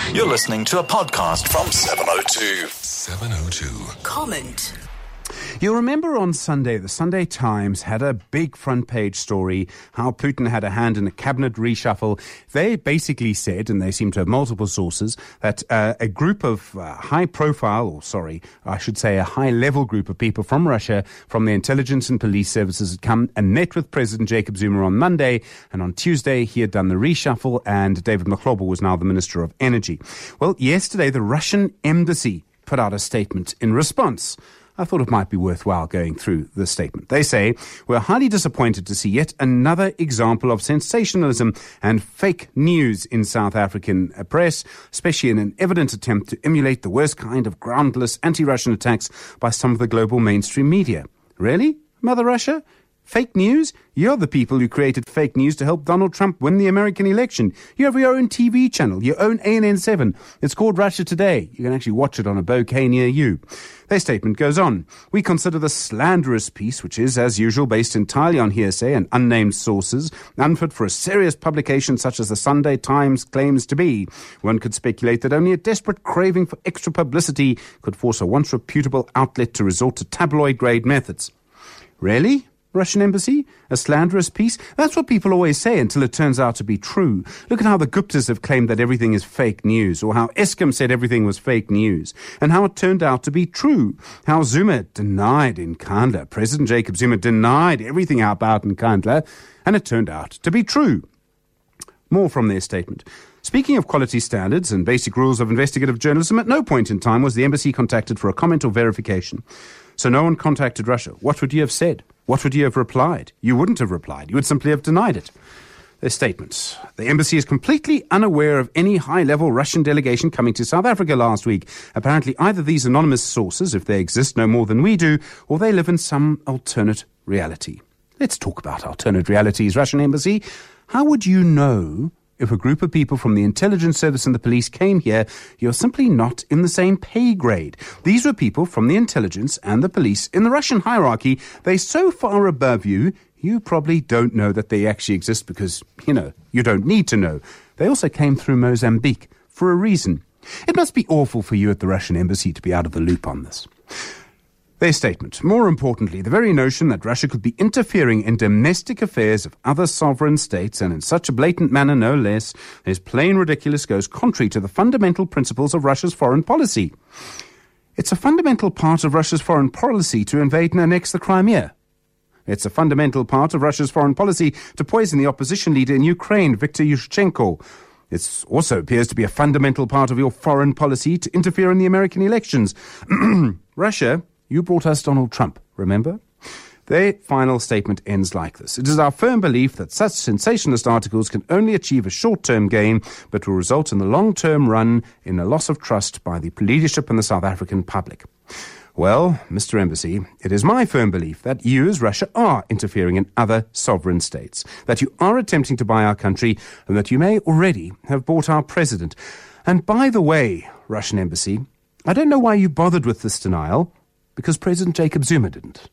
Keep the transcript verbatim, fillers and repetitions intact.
You're listening to a podcast from seven oh two. seven oh two. Comment. You'll remember on Sunday, the Sunday Times had a big front page story, how Putin had a hand in a cabinet reshuffle. They basically said, and they seem to have multiple sources, that uh, a group of uh, high profile, or sorry, I should say a high level group of people from Russia, from the intelligence and police services had come and met with President Jacob Zuma on Monday, and on Tuesday he had done the reshuffle, and David Mhlongo was now the Minister of Energy. Well, yesterday the Russian embassy put out a statement in response. I thought it might be worthwhile going through the statement. They say, we're highly disappointed to see yet another example of sensationalism and fake news in South African press, especially in an evident attempt to emulate the worst kind of groundless anti-Russian attacks by some of the global mainstream media. Really, Mother Russia? Fake news? You're the people who created fake news to help Donald Trump win the American election. You have your own T V channel, your own A N N seven. It's called Russia Today. You can actually watch it on a bouquet near you. Their statement goes on. We consider the slanderous piece, which is, as usual, based entirely on hearsay and unnamed sources, unfit for a serious publication such as the Sunday Times claims to be. One could speculate that only a desperate craving for extra publicity could force a once reputable outlet to resort to tabloid-grade methods. Really? Russian embassy? A slanderous piece? That's what people always say until it turns out to be true. Look at how the Guptas have claimed that everything is fake news, or how Eskom said everything was fake news, and how it turned out to be true. How Zuma denied in Nkandla. President Jacob Zuma denied everything about Nkandla, and it turned out to be true. More from their statement. Speaking of quality standards and basic rules of investigative journalism, at no point in time was the embassy contacted for a comment or verification. So no one contacted Russia. What would you have said? What would you have replied? You wouldn't have replied. You would simply have denied it. Their statements. The embassy is completely unaware of any high-level Russian delegation coming to South Africa last week. Apparently either these anonymous sources, if they exist, know more than we do, or they live in some alternate reality. Let's talk about alternate realities, Russian embassy. How would you know if a group of people from the intelligence service and the police came here? You're simply not in the same pay grade. These were people from the intelligence and the police. In the Russian hierarchy, they're so far above you, you probably don't know that they actually exist because, you know, you don't need to know. They also came through Mozambique for a reason. It must be awful for you at the Russian embassy to be out of the loop on this. Their statement. More importantly, the very notion that Russia could be interfering in domestic affairs of other sovereign states, and in such a blatant manner no less, is plain ridiculous, goes contrary to the fundamental principles of Russia's foreign policy. It's a fundamental part of Russia's foreign policy to invade and annex the Crimea. It's a fundamental part of Russia's foreign policy to poison the opposition leader in Ukraine, Viktor Yushchenko. It also appears to be a fundamental part of your foreign policy to interfere in the American elections. Russia, you brought us Donald Trump, remember? Their final statement ends like this. It is our firm belief that such sensationalist articles can only achieve a short-term gain, but will result in the long-term run in a loss of trust by the leadership and the South African public. Well, Mister Embassy, it is my firm belief that you, as Russia, are interfering in other sovereign states, that you are attempting to buy our country, and that you may already have bought our president. And by the way, Russian Embassy, I don't know why you bothered with this denial, because President Jacob Zuma didn't.